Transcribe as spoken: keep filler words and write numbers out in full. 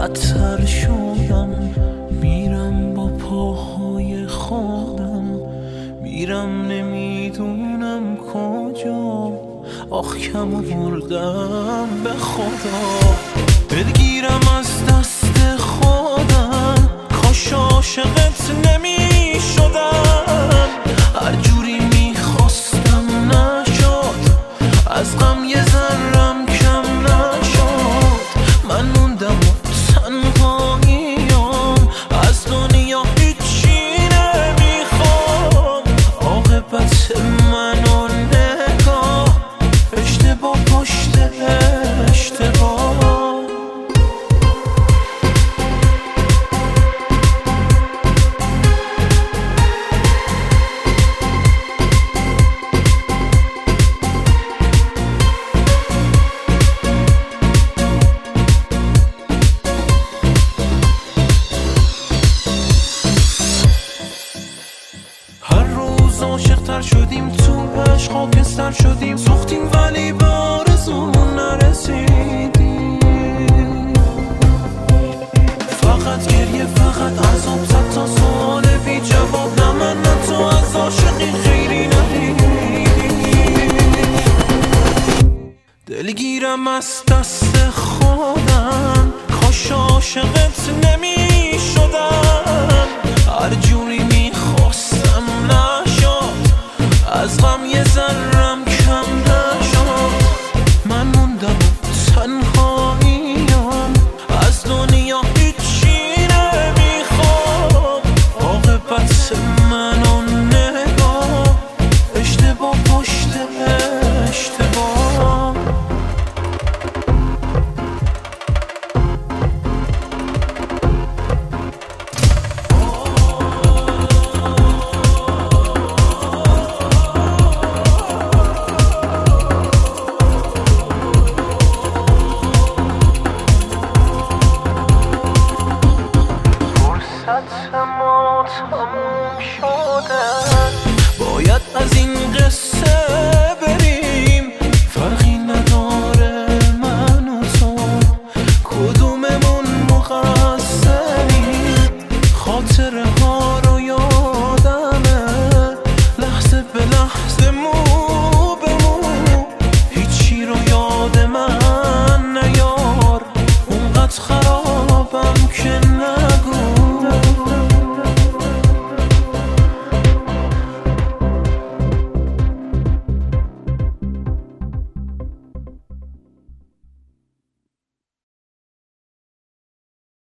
بدتر شدم، میرم با پاهای خودم، میرم نمیدونم کجا، آخ کم بردم به خدا. دلگیرم از دست خودم، کاش عاشقت نمی شدم، هر جوری میخواستم نشد، از غم یه ذرم کم نشد. من موندم و تنهاییم، از دنیا هیچی نمیخوام، عاقبت منو نگاه، اشتباه پشت اشتباه. عاشق‌تر شدیم، تو عشق خاکستر شدیم، سوختیم ولی به آرزومون نرسیدیم. فقط گریه، فقط عذاب، صد تا سوال بی جواب، نه من نه تو از عاشقی خیری ندیدیم. دلگیرم از دست خودم، کاش عاشقت نمی شدم، هر جوری میخواستم از غم یه ذرم کم نشد. من موندم تنهاییم، از دنیا هیچی نمیخوام، عاقبت منو نگاه، اشتباه پشت اشتباه. فرصت ما